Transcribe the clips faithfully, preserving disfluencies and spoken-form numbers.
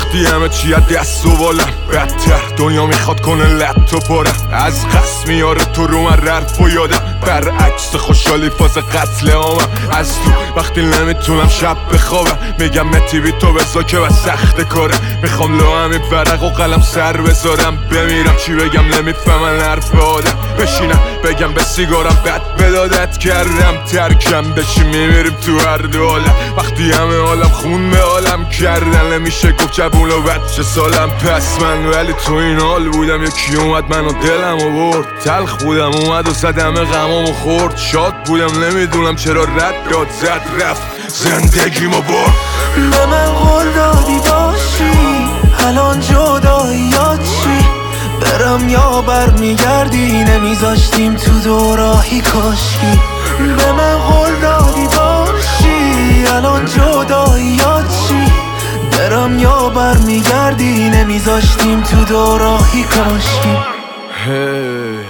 وقتی همه چی از دست و بالم بدتر دنیا میخواد کنه لط و پارم از قصد میاره تو رو من ررف و یادم برعکس خوشحالی فاز قتل عامم از تو وقتی نمیتونم شب بخوابم میگم متی بی تو بزا که و سخت کاره میخوام لو همین ورق و قلم سر بذارم بمیرم چی بگم نمیفهمن حرف آدم بشینم بگم به سیگارم بد بدادت کردم ترکم بشی میمیریم تو هر دو حالم وقتی همه حالم خون به حالم کردن نمیشه گفت جبون و بچه سالم پس من ولی تو این حال بودم یکی اومد منو دلم و برد تلخ بودم اومد و زدم غمامو خورد شاد بودم نمیدونم چرا رد داد زد رفت زندگیمو برد به من قول دادی باشی الان جداییات چی برم یا بر میگردی نمیذاشتیم تو دوراهی کاشکی به من قول دادی باشی الان جداییات چی برم یا بر میگردی نمیذاشتیم تو دوراهی کاشکی هی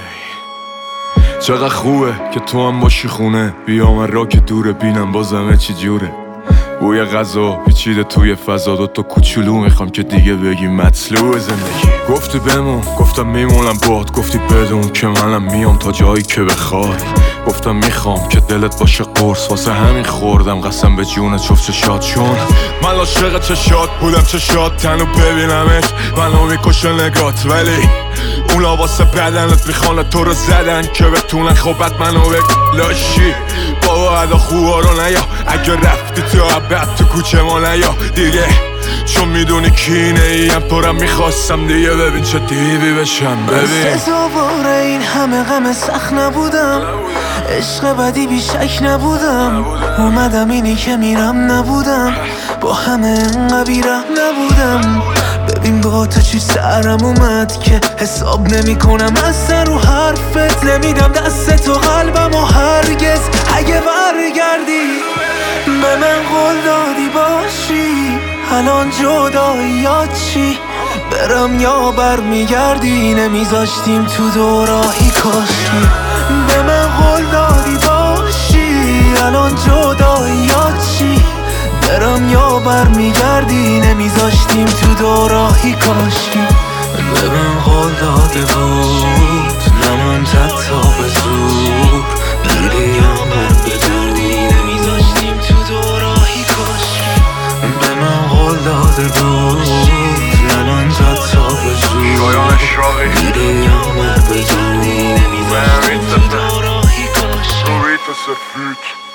چقدر خوبه که تو هم باشی خونه بیا من را که دوره بینم بازمه چی جوره بوی غذا پیچیده توی فضا دوتا کوچولو میخوام که دیگه بگی مطلوب زندگی گفتی بمون گفتم میمونم باد گفتی بدون که منم میام تا جایی که بخوای گفتم میخوام که دلت باشه قرص واسه همین خوردم قسم به جون جفت چشات چون من عاشق چشات بودم چشات تنو ببینمت منو میکشه نگات ولی اونا واسه بدنت میخوانه تو رو زدن که بتونن خوبت منو بلاشی بابا ادا خوبا رو نیا اگه رفتی تو عبد تو کوچه ما نیا دیگه چون میدونی کینه ایم تو رو میخواستم دیگه ببین چه دیوی بشم ببین سزاوار این همه غم سخت نبودم عشق بدی بیشک نبودم اومدم اینی که میرم نبودم با همه انقدر بیرم نبودم ببین با تو چی سرم اومد که حساب نمی کنم از سر رو حرفت نمیدم دست تو قلبم و هرگز اگه برگردی به من قول دادی باشی الان جداییات چی برم یا بر میگردی نمیذاشتیم تو دوراهی کاشکی به من قول دادی باشی الان جداییات چی برم یا بر میگردی نمیذاشتیم تو دوراهی کاشکی به من قول داده بود نموندد تا به زور دیدی یا من بدونی نمیذاشتیم تو دوراهی کاشکی به من قول داده بود نموندد تا به زور دیدی یا من بدونی نمیذاشتیم تو دوراهی کاشکی